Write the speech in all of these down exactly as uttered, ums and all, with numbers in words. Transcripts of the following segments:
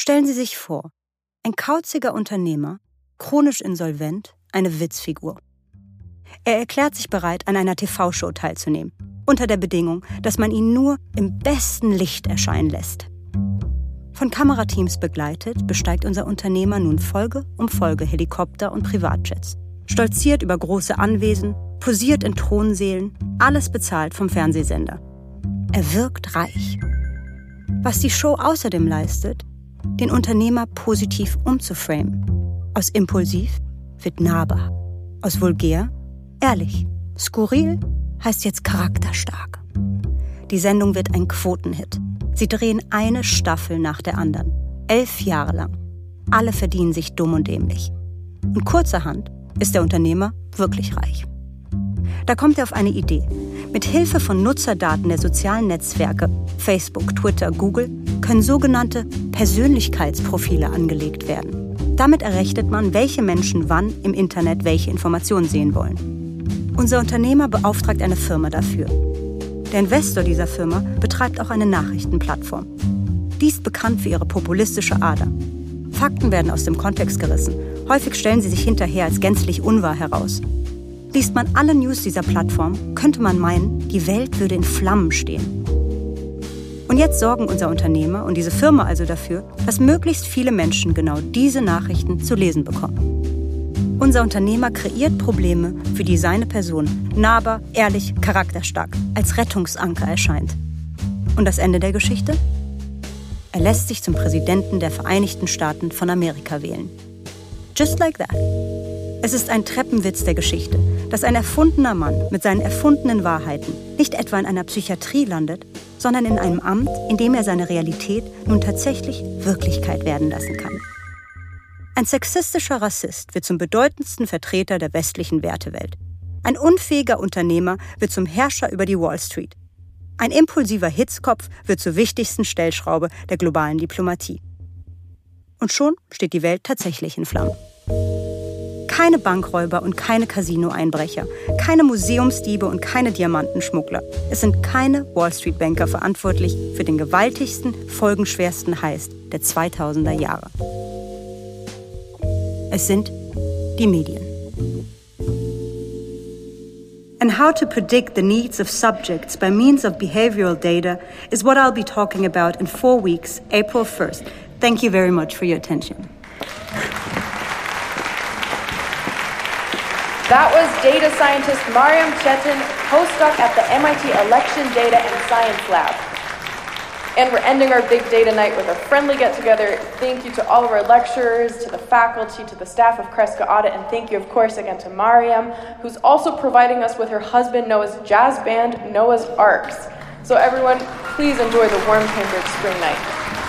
Stellen Sie sich vor, ein kauziger Unternehmer, chronisch insolvent, eine Witzfigur. Er erklärt sich bereit, an einer T V-Show teilzunehmen, unter der Bedingung, dass man ihn nur im besten Licht erscheinen lässt. Von Kamerateams begleitet, besteigt unser Unternehmer nun Folge um Folge Helikopter und Privatjets, stolziert über große Anwesen, posiert in Thronsälen, alles bezahlt vom Fernsehsender. Er wirkt reich. Was die Show außerdem leistet, den Unternehmer positiv umzuframen. Aus impulsiv wird nahbar. Aus vulgär, ehrlich. Skurril heißt jetzt charakterstark. Die Sendung wird ein Quotenhit. Sie drehen eine Staffel nach der anderen. Elf Jahre lang. Alle verdienen sich dumm und dämlich. Und kurzerhand ist der Unternehmer wirklich reich. Da kommt er auf eine Idee. Mit Hilfe von Nutzerdaten der sozialen Netzwerke, Facebook, Twitter, Google, können sogenannte Persönlichkeitsprofile angelegt werden. Damit errechnet man, welche Menschen wann im Internet welche Informationen sehen wollen. Unser Unternehmer beauftragt eine Firma dafür. Der Investor dieser Firma betreibt auch eine Nachrichtenplattform. Die ist bekannt für ihre populistische Ader. Fakten werden aus dem Kontext gerissen. Häufig stellen sie sich hinterher als gänzlich unwahr heraus. Liest man alle News dieser Plattform, könnte man meinen, die Welt würde in Flammen stehen. Und jetzt sorgen unser Unternehmer und diese Firma also dafür, dass möglichst viele Menschen genau diese Nachrichten zu lesen bekommen. Unser Unternehmer kreiert Probleme, für die seine Person nahbar, ehrlich, charakterstark als Rettungsanker erscheint. Und das Ende der Geschichte? Er lässt sich zum Präsidenten der Vereinigten Staaten von Amerika wählen. Just like that. Es ist ein Treppenwitz der Geschichte, dass ein erfundener Mann mit seinen erfundenen Wahrheiten nicht etwa in einer Psychiatrie landet, sondern in einem Amt, in dem er seine Realität nun tatsächlich Wirklichkeit werden lassen kann. Ein sexistischer Rassist wird zum bedeutendsten Vertreter der westlichen Wertewelt. Ein unfähiger Unternehmer wird zum Herrscher über die Wall Street. Ein impulsiver Hitzkopf wird zur wichtigsten Stellschraube der globalen Diplomatie. Und schon steht die Welt tatsächlich in Flammen. Keine Bankräuber und keine Casino-Einbrecher, keine Museumsdiebe und keine Diamantenschmuggler. Es sind keine Wall-Street-Banker verantwortlich für den gewaltigsten, folgenschwersten Heist der zweitausender Jahre. Es sind die Medien. And how to predict the needs of subjects by means of behavioral data is what I'll be talking about in four weeks, April first. Thank you very much for your attention. That was data scientist Mariam Chetin, postdoc at the M I T Election Data and Science Lab. And we're ending our big data night with a friendly get-together. Thank you to all of our lecturers, to the faculty, to the staff of Kreska Audit, and thank you, of course, again to Mariam, who's also providing us with her husband Noah's jazz band, Noah's Arcs. So everyone, please enjoy the warm Cambridge spring night.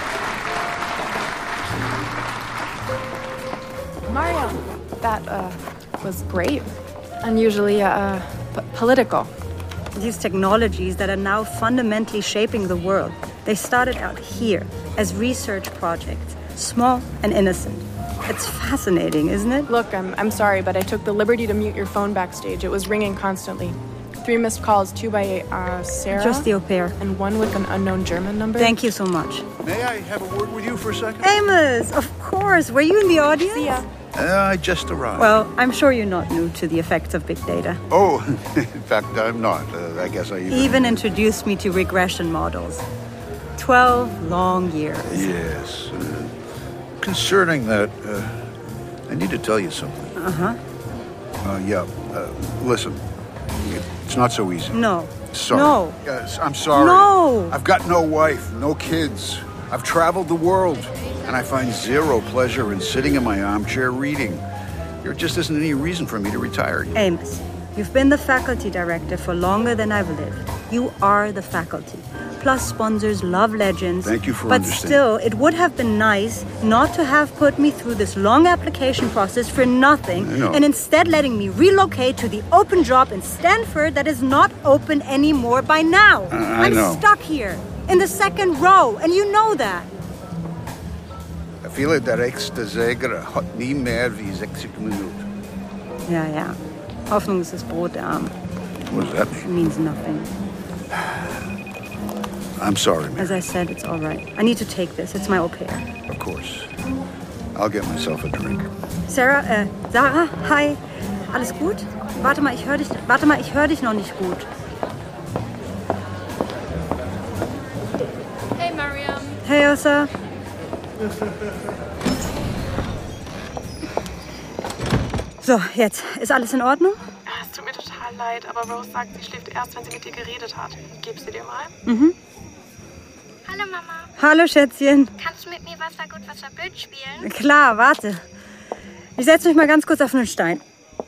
Mariam, that, uh... was great. Unusually uh, p- political. These technologies that are now fundamentally shaping the world, they started out here as research projects, small and innocent. It's fascinating, isn't it? Look, I'm I'm sorry, but I took the liberty to mute your phone backstage. It was ringing constantly. Three missed calls, two by uh, Sarah. Just the au pair. And one with an unknown German number. Thank you so much. May I have a word with you for a second? Amos, of course. Were you in the audience? See ya. Uh, I just arrived. Well, I'm sure you're not new to the effects of big data. Oh, in fact, I'm not. Uh, I guess I even... Even introduced me to regression models. Twelve long years. Yes. Uh, concerning that, uh, I need to tell you something. Uh-huh. Uh, yeah. Uh, listen, it's not so easy. No. Sorry. No. Yes, I'm sorry. No. I've got no wife, no kids. I've traveled the world. And I find zero pleasure in sitting in my armchair reading. There just isn't any reason for me to retire yet. Amos, you've been the faculty director for longer than I've lived. You are the faculty. Plus sponsors love legends. Thank you for but understanding. But still, it would have been nice not to have put me through this long application process for nothing, I know. and instead letting me relocate to the open job in Stanford that is not open anymore by now. Uh, I I'm know. stuck here, in the second row, and you know that. Viele der rijkste zeger hat nie mehr wie sechzig Minuten. Ja, ja. Hoffnung ist das Brot der Armen. What does that mean? It means nothing. I'm sorry, Mary. As I said, it's all right. I need to take this. It's my au pair. Of course. I'll get myself a drink. Sarah, äh, Sarah, hi. Alles gut? Warte mal, ich höre dich, warte mal, ich höre dich noch nicht gut. Hey, Mariam. Hey, Ossa. So, jetzt. Ist alles in Ordnung? Es tut mir total leid, aber Rose sagt, sie schläft erst, wenn sie mit dir geredet hat. Ich gebe sie dir mal. Mhm. Hallo Mama, Hallo, Schätzchen. kannst du mit mir Wasser gut, Wasser blöd spielen? Klar, warte. Ich setze mich mal ganz kurz auf einen Stein.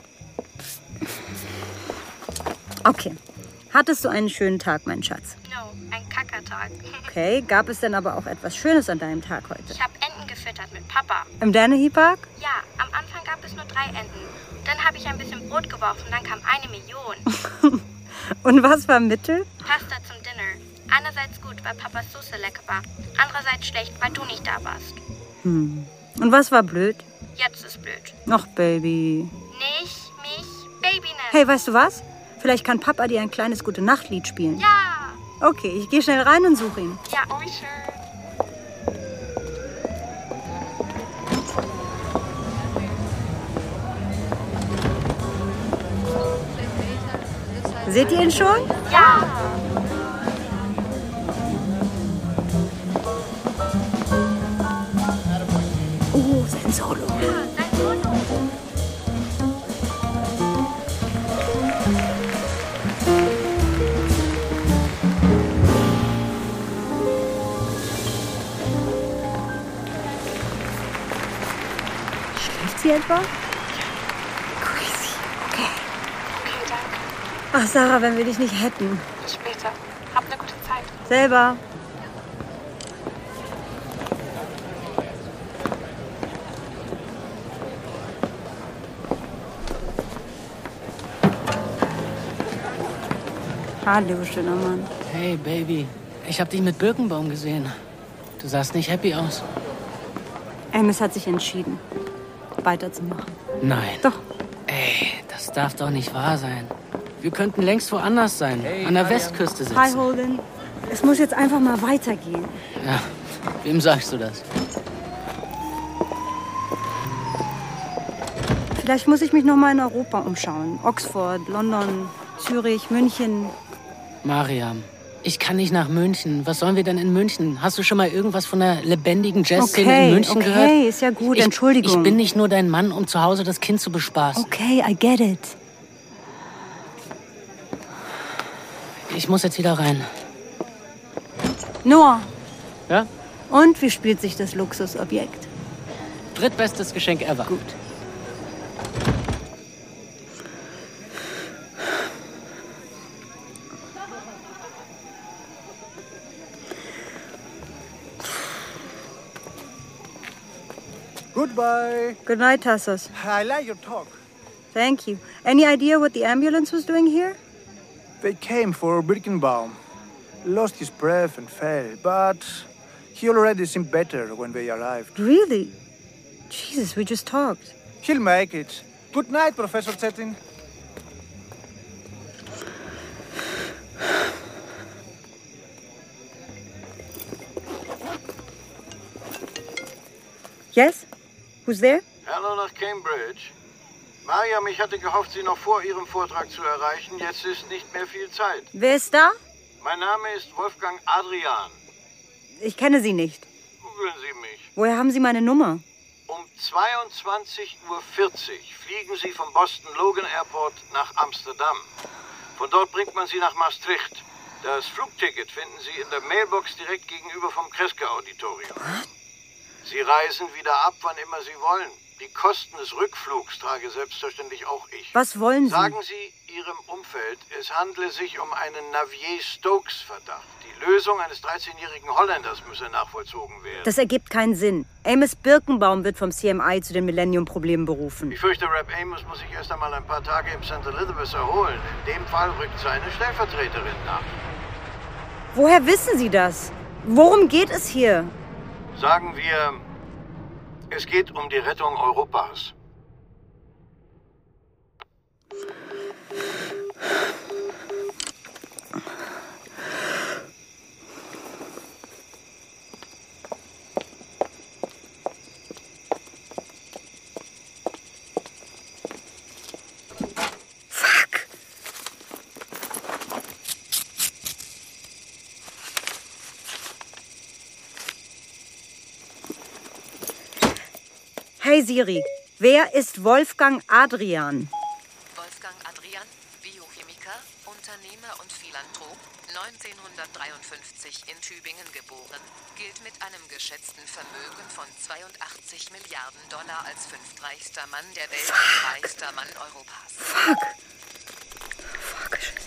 Okay. Hattest du einen schönen Tag, mein Schatz? No, ein Kackertag. Okay. Gab es denn aber auch etwas Schönes an deinem Tag heute? Ich habe Enten gefüttert mit Papa. Im Dennehy Park? Ja, am Anfang gab es nur drei Enten. Dann habe ich ein bisschen Brot geworfen, dann kam eine Million. Und was war Mittel? Pasta zum Dinner. Einerseits gut, weil Papas Soße lecker war. Andererseits schlecht, weil du nicht da warst. Hm. Und was war blöd? Jetzt ist blöd. Ach, Baby. Nicht mich, Baby nennen. Hey, weißt du was? Vielleicht kann Papa dir ein kleines Gute-Nacht-Lied spielen. Ja. Okay, ich gehe schnell rein und suche ihn. Ja. Oh, wie schön. Seht ihr ihn schon? Ja. Oh, sein Solo. Dein Solo. Schläft sie etwa? Crazy. Okay. Okay, danke. Ach, Sarah, wenn wir dich nicht hätten. Bis später. Hab eine gute Zeit. Selber. Hallo, schöner Mann. Hey, Baby. Ich hab dich mit Birkenbaum gesehen. Du sahst nicht happy aus. Amos hat sich entschieden, weiterzumachen. Nein. Doch. Ey, das darf doch nicht wahr sein. Wir könnten längst woanders sein. An der Westküste sitzen. Hi, Holden. Es muss jetzt einfach mal weitergehen. Ja, wem sagst du das? Vielleicht muss ich mich noch mal in Europa umschauen. Oxford, London, Zürich, München. Mariam, ich kann nicht nach München. Was sollen wir denn in München? Hast du schon mal irgendwas von der lebendigen Jazzszene Okay, in München okay, gehört? Okay, ist ja gut. Ich, Entschuldigung. Ich bin nicht nur dein Mann, um zu Hause das Kind zu bespaßen. Okay, I get it. Ich muss jetzt wieder rein. Noah, Ja? und wie spielt sich das Luxusobjekt? Drittbestes Geschenk ever. Gut. Goodbye. Good night, Tassos. I like your talk. Thank you. Any idea what the ambulance was doing here? They came for Birkenbaum. Lost his breath and fell, but he already seemed better when they arrived. Really? Jesus, we just talked. He'll make it. Good night, Professor Cetin. Yes? Who's there? Hallo nach Cambridge. Mariam, ich hatte gehofft, Sie noch vor Ihrem Vortrag zu erreichen. Jetzt ist nicht mehr viel Zeit. Wer ist da? Mein Name ist Wolfgang Adrian. Ich kenne Sie nicht. Googeln Sie mich. Woher haben Sie meine Nummer? Um zweiundzwanzig Uhr vierzig fliegen Sie vom Boston Logan Airport nach Amsterdam. Von dort bringt man Sie nach Maastricht. Das Flugticket finden Sie in der Mailbox direkt gegenüber vom Kreske-Auditorium. Sie reisen wieder ab, wann immer Sie wollen. Die Kosten des Rückflugs trage selbstverständlich auch ich. Was wollen Sie? Sagen Sie Ihrem Umfeld, es handle sich um einen Navier-Stokes-Verdacht. Die Lösung eines dreizehnjährigen Holländers müsse nachvollzogen werden. Das ergibt keinen Sinn. Amos Birkenbaum wird vom C M I zu den Millennium-Problemen berufen. Ich fürchte, Rep Amos muss sich erst einmal ein paar Tage im Sankt Elizabeth erholen. In dem Fall rückt seine Stellvertreterin nach. Woher wissen Sie das? Worum geht es hier? Sagen wir, es geht um die Rettung Europas. Hey Siri, wer ist Wolfgang Adrian? Wolfgang Adrian, Biochemiker, Unternehmer und Philanthrop, neunzehnhundertdreiundfünfzig in Tübingen geboren, gilt mit einem geschätzten Vermögen von zweiundachtzig Milliarden Dollar als fünftreichster Mann der Welt und reichster Mann Europas. Fuck. Fuck, shit.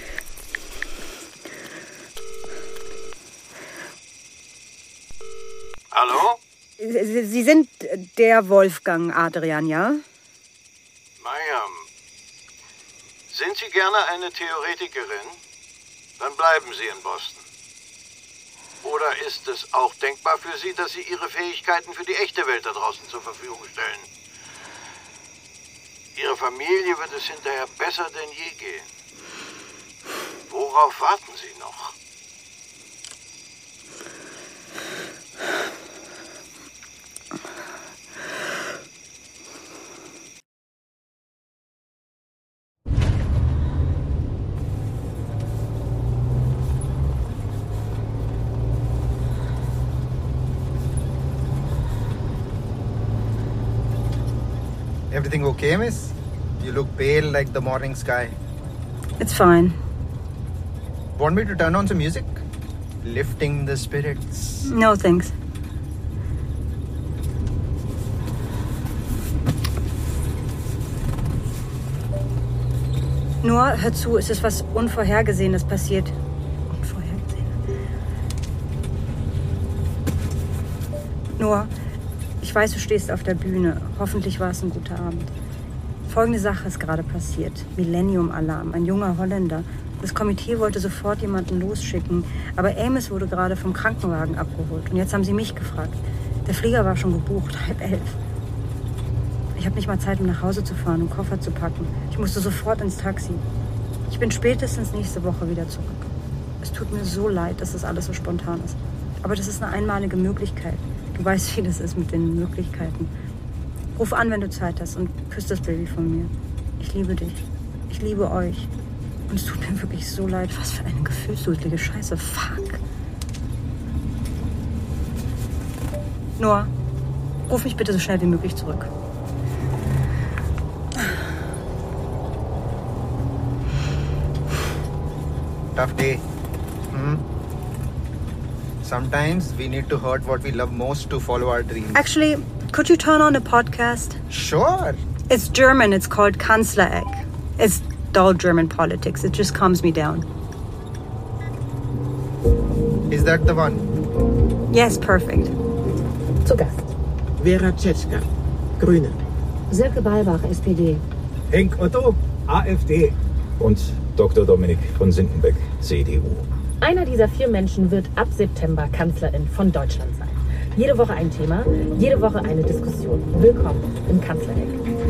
Hallo? Sie, Sie sind der Wolfgang Adrian, ja? Mariam, sind Sie gerne eine Theoretikerin? Dann bleiben Sie in Boston. Oder ist es auch denkbar für Sie, dass Sie Ihre Fähigkeiten für die echte Welt da draußen zur Verfügung stellen? Ihre Familie wird es hinterher besser denn je gehen. Worauf warten Sie noch? Everything okay, miss? You look pale like the morning sky. It's fine. Want me to turn on some music? Lifting the spirits. No, thanks. Nur, hör zu, es ist was Unvorhergesehenes passiert. Unvorhergesehen. Nur, ich weiß, du stehst auf der Bühne. Hoffentlich war es ein guter Abend. Folgende Sache ist gerade passiert. Millennium-Alarm, ein junger Holländer. Das Komitee wollte sofort jemanden losschicken, aber Amos wurde gerade vom Krankenwagen abgeholt. Und jetzt haben sie mich gefragt. Der Flieger war schon gebucht, halb elf. Ich habe nicht mal Zeit, um nach Hause zu fahren und Koffer zu packen. Ich musste sofort ins Taxi. Ich bin spätestens nächste Woche wieder zurück. Es tut mir so leid, dass das alles so spontan ist. Aber das ist eine einmalige Möglichkeit. Du weißt, wie das ist mit den Möglichkeiten. Ruf an, wenn du Zeit hast und küss das Baby von mir. Ich liebe dich. Ich liebe euch. Und es tut mir wirklich so leid. Was für eine gefühlsduselige Scheiße. Fuck. Noah, ruf mich bitte so schnell wie möglich zurück. Tough day. Hmm? Sometimes we need to hurt what we love most to follow our dreams. Actually, could you turn on a podcast? Sure. It's German. It's called Kanzlereck. It's dull German politics. It just calms me down. Is that the one? Yes, perfect. Zu Gast. Vera Tschetschka, Grüne. Silke Balbach, S P D. Henk Otto, AfD. Und Doktor Dominik von Sinkenbeck, C D U. Einer dieser vier Menschen wird ab September Kanzlerin von Deutschland sein. Jede Woche ein Thema, jede Woche eine Diskussion. Willkommen im Kanzlereck.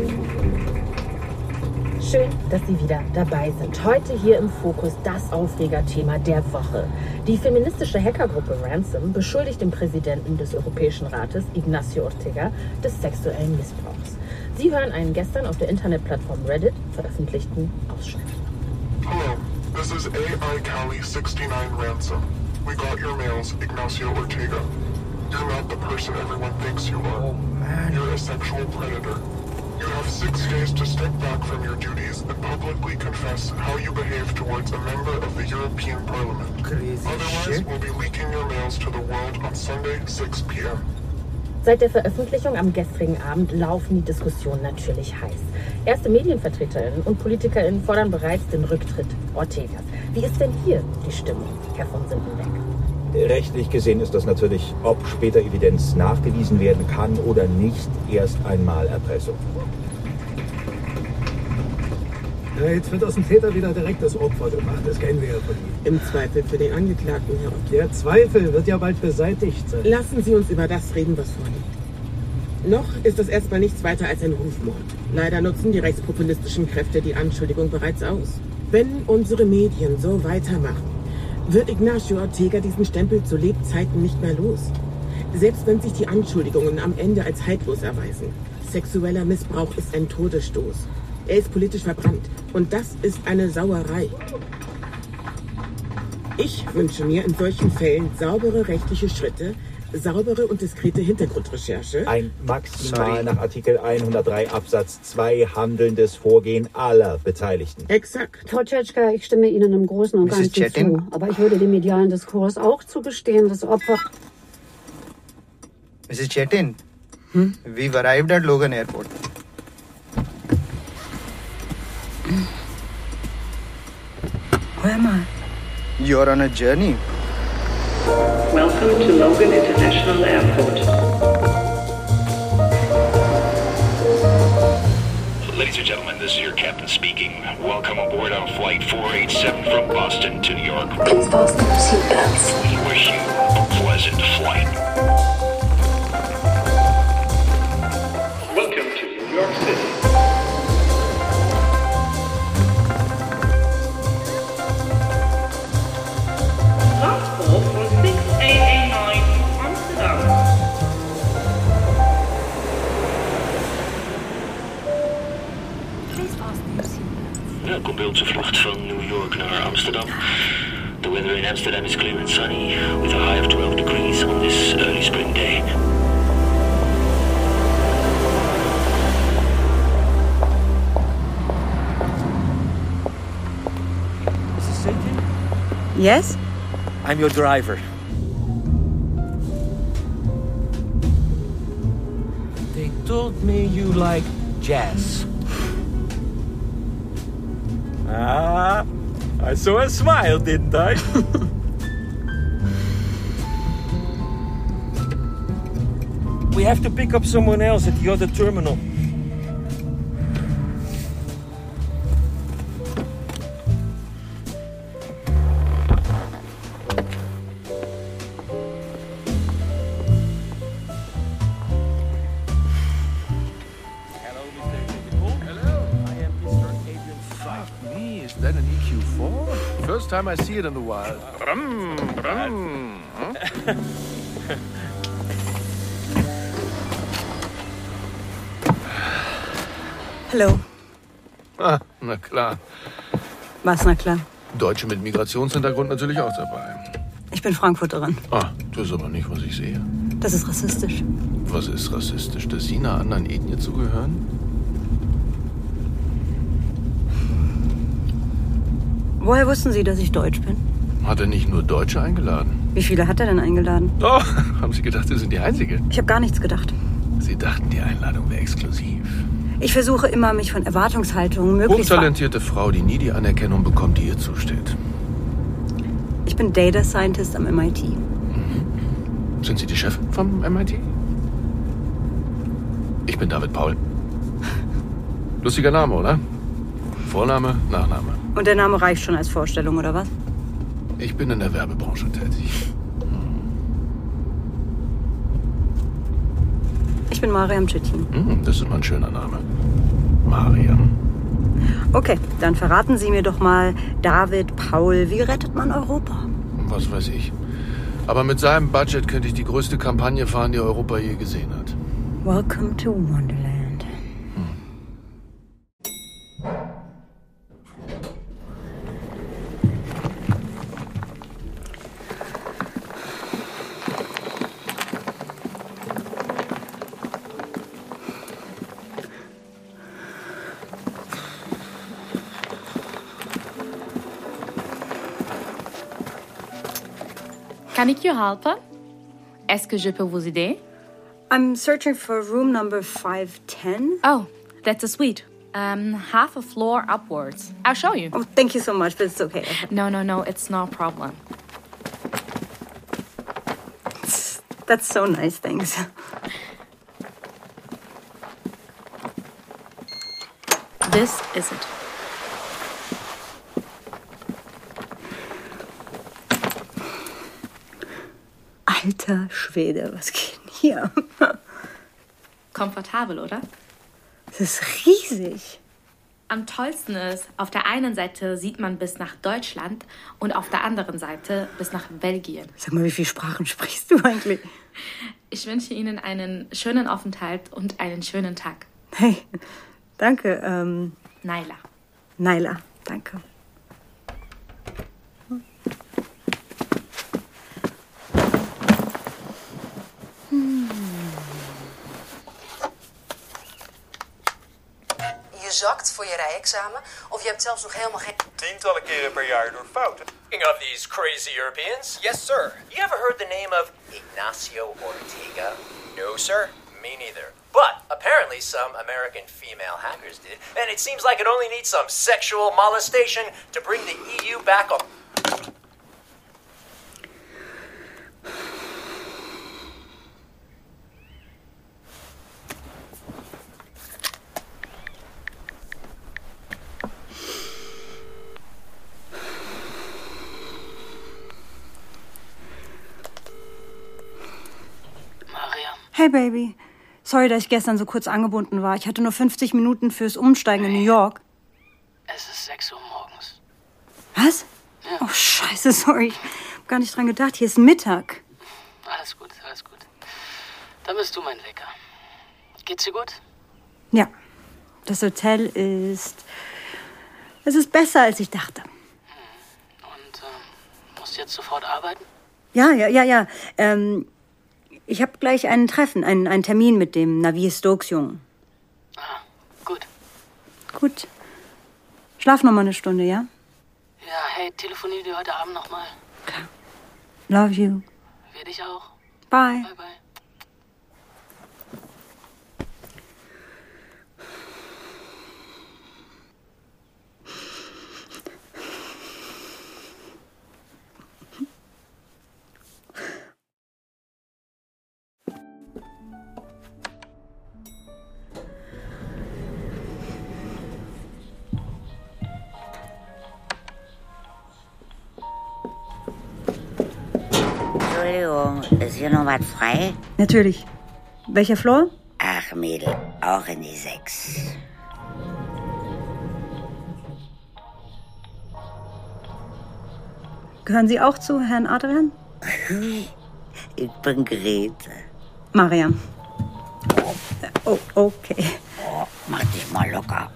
Schön, dass Sie wieder dabei sind. Heute hier im Fokus das Aufregerthema der Woche. Die feministische Hackergruppe Ransom beschuldigt den Präsidenten des Europäischen Rates, Ignacio Ortega, des sexuellen Missbrauchs. Sie hören einen gestern auf der Internetplattform Reddit veröffentlichten Ausschnitt. Hello, this is A I Cali sixty-nine Ransom. We got your mails, Ignacio Ortega. You're not the person everyone thinks you are. Oh, man. You're a sexual predator. You have six days to step back from your duties and publicly confess how you behave towards a member of the European Parliament. Crazy Otherwise, shit. we'll be leaking your mails to the world on Sunday, six p m Seit der Veröffentlichung am gestrigen Abend laufen die Diskussionen natürlich heiß. Erste MedienvertreterInnen und PolitikerInnen fordern bereits den Rücktritt Ortegas. Wie ist denn hier die Stimmung, Herr von Sinkenbeck? Rechtlich gesehen ist das natürlich, ob später Evidenz nachgewiesen werden kann oder nicht, erst einmal Erpressung. Ja, jetzt wird aus dem Täter wieder direkt das Opfer gemacht, das kennen wir ja von ihm. Im Zweifel für den Angeklagten, Herr Ott. Der Zweifel wird ja bald beseitigt sein. Lassen Sie uns über das reden, was vorliegt. Noch ist das erstmal nichts weiter als ein Rufmord. Leider nutzen die rechtspopulistischen Kräfte die Anschuldigung bereits aus. Wenn unsere Medien so weitermachen, wird Ignacio Ortega diesen Stempel zu Lebzeiten nicht mehr los. Selbst wenn sich die Anschuldigungen am Ende als haltlos erweisen. Sexueller Missbrauch ist ein Todesstoß. Er ist politisch verbrannt. Und das ist eine Sauerei. Ich wünsche mir in solchen Fällen saubere rechtliche Schritte, Saubere und diskrete Hintergrundrecherche. Ein maximal Sorry. nach Artikel hundertdrei Absatz zwei handelndes Vorgehen aller Beteiligten. Exakt. Frau Tschetschka, ich stimme Ihnen im Großen und Misses Ganzen Chettin? zu. Aber ich würde dem medialen Diskurs auch zugestehen, das Opfer... Missus Chettin, hmm? We've arrived at Logan Airport. Where am I? You're on a journey. Welcome to Logan International Airport. Ladies and gentlemen, this is your captain speaking. Welcome aboard on flight four eighty-seven from Boston to New York. Please fasten your seatbelts. We wish you a pleasant flight. Welcome to New York City. Last call from six A A nine Amsterdam. Please fasten your seatbelts. Welkom bij onze vlucht van New York naar Amsterdam. The weather in Amsterdam is clear and sunny, with a high of twelve degrees on this early spring day. Missus Chettin? Yes? I'm your driver. They told me you like jazz. Ah, I saw a smile, didn't I? We have to pick up someone else at the other terminal. That an E Q four? First time I see it in the wild. Brum, brum. Huh? Hallo. Ah, na klar. Was, na klar? Deutsche mit Migrationshintergrund natürlich auch dabei. Ich bin Frankfurterin. Ah, das ist aber nicht, was ich sehe. Das ist rassistisch. Was ist rassistisch? Dass Sie einer anderen Ethnie zugehören? Woher wussten Sie, dass ich Deutsch bin? Hat er nicht nur Deutsche eingeladen? Wie viele hat er denn eingeladen? Oh, haben Sie gedacht, Sie sind die Einzige? Ich habe gar nichts gedacht. Sie dachten, die Einladung wäre exklusiv. Ich versuche immer, mich von Erwartungshaltungen möglichst... Hochtalentierte Frau, die nie die Anerkennung bekommt, die ihr zusteht. Ich bin Data Scientist am M I T. Mhm. Sind Sie die Chefin vom M I T? Ich bin David Paul. Lustiger Name, oder? Vorname, Nachname. Und der Name reicht schon als Vorstellung, oder was? Ich bin in der Werbebranche tätig. Ich bin Mariam Chettin. Hm, das ist mal ein schöner Name. Mariam. Okay, dann verraten Sie mir doch mal, David Paul, wie rettet man Europa? Was weiß ich. Aber mit seinem Budget könnte ich die größte Kampagne fahren, die Europa je gesehen hat. Welcome to Wonderland. Can I help? Est-ce que je peux vous aider? I'm searching for room number five ten. Oh, that's a suite. Um, half a floor upwards. I'll show you. Oh, thank you so much, but it's okay. No, no, no, it's no problem. That's so nice, thanks. This is it. Alter Schwede, was geht denn hier? Komfortabel, oder? Das ist riesig. Am tollsten ist, auf der einen Seite sieht man bis nach Deutschland und auf der anderen Seite bis nach Belgien. Sag mal, wie viele Sprachen sprichst du eigentlich? Ich wünsche Ihnen einen schönen Aufenthalt und einen schönen Tag. Hey, danke. Ähm, Naila. Naila, danke. zakt voor je rijexamen. Of je hebt zelfs nog helemaal geen... Tientallen keren per jaar door fouten. Speaking of these crazy Europeans. Yes, sir. You ever heard the name of Ignacio Ortega? No, sir. Me neither. But apparently some American female hackers did. And it seems like it only needs some sexual molestation to bring the E U back on. Hey Baby, sorry, dass ich gestern so kurz angebunden war. Ich hatte nur fünfzig Minuten fürs Umsteigen in New York. Es ist sechs Uhr morgens. Was? Ja. Oh Scheiße, sorry. Ich hab gar nicht dran gedacht. Hier ist Mittag. Alles gut, alles gut. Dann bist du mein Wecker. Geht's dir gut? Ja, das Hotel ist... Es ist besser, als ich dachte. Und ähm, musst du jetzt sofort arbeiten? Ja, ja, ja, ja. Ähm... Ich habe gleich ein Treffen, einen, einen Termin mit dem Navir Stokes-Jungen. Ah, gut. Gut. Schlaf noch mal eine Stunde, ja? Ja, hey, telefonier dir heute Abend noch mal. Klar. Love you. Wir dich auch. Bye. Bye, bye. Entschuldigung, ist hier noch was frei? Natürlich. Welcher Floor? Ach, Mädel, auch in die sechs. Gehören Sie auch zu Herrn Adrian? Ich bin Grete. Mariam. Oh, okay. Oh, mach dich mal locker.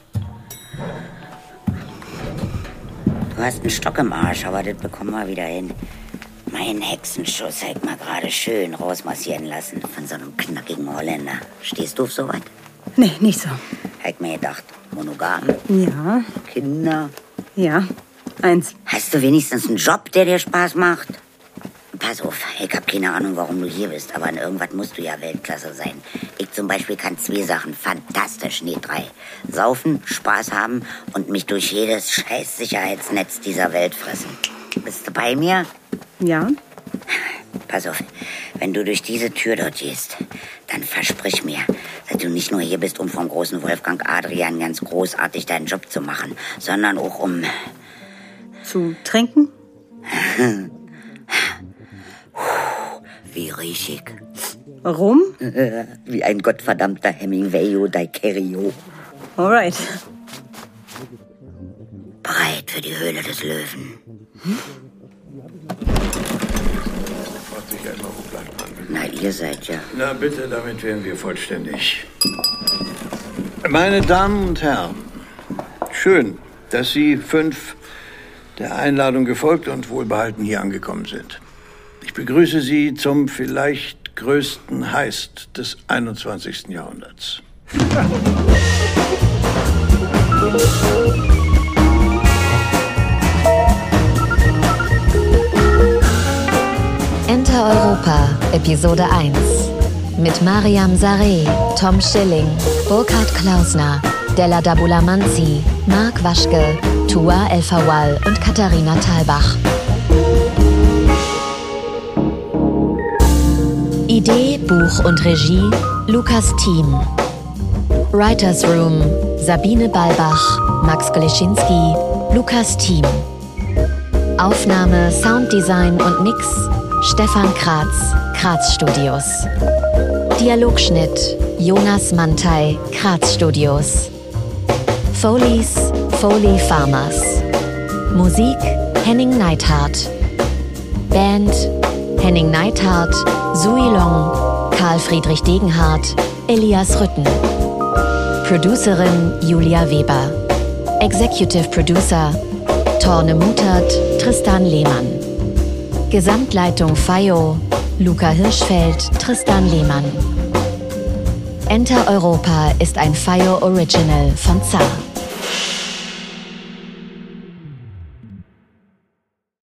Du hast einen Stock im Arsch, aber das bekommen wir wieder hin. Mein Hexenschuss hätte mal gerade schön rausmassieren lassen von so einem knackigen Holländer. Stehst du auf sowas? Nee, nicht so. Hätte mir gedacht, monogam. Ja. Kinder. Ja, eins. Hast du wenigstens einen Job, der dir Spaß macht? Pass auf, ich hab keine Ahnung, warum du hier bist, aber in irgendwas musst du ja Weltklasse sein. Ich zum Beispiel kann zwei Sachen fantastisch, nee, drei. Saufen, Spaß haben und mich durch jedes scheiß Sicherheitsnetz dieser Welt fressen. Bist du bei mir? Ja. Pass auf, wenn du durch diese Tür dort gehst, dann versprich mir, dass du nicht nur hier bist, um vom großen Wolfgang Adrian ganz großartig deinen Job zu machen, sondern auch um... Zu trinken? Wie riech ich? Warum? Wie ein gottverdammter Hemingway oder Daiquiri. Alright. Bereit für die Höhle des Löwen. Hm? Fragt sich ja immer, wo bleibt man? Na, ihr seid ja... Na bitte, damit wären wir vollständig. Meine Damen und Herren, schön, dass Sie fünf der Einladung gefolgt und wohlbehalten hier angekommen sind. Ich begrüße Sie zum vielleicht größten Heist des einundzwanzigsten Jahrhunderts. Enter Europa, Episode eins. Mit Mariam Sareh, Tom Schilling, Burkhard Klausner, Della Dabulamanzi, Marc Waschke, Tua El Fawal und Katharina Thalbach. Idee, Buch und Regie Lukas Thiem. Writers Room Sabine Balbach, Max Gleschinski, Lukas Thiem. Aufnahme, Sounddesign und Mix Stefan Kratz, Kratz Studios. Dialogschnitt Jonas Mantei, Kratz Studios. Foleys, Foley Farmers. Musik Henning Neithardt. Band Henning Neithardt, Sui Long, Karl Friedrich Degenhardt, Elias Rütten. Producerin Julia Weber. Executive Producer Torne Mutert, Tristan Lehmann. Gesamtleitung F A I O Luca Hirschfeld, Tristan Lehmann. Enter Europa ist ein F I O Original von Zar.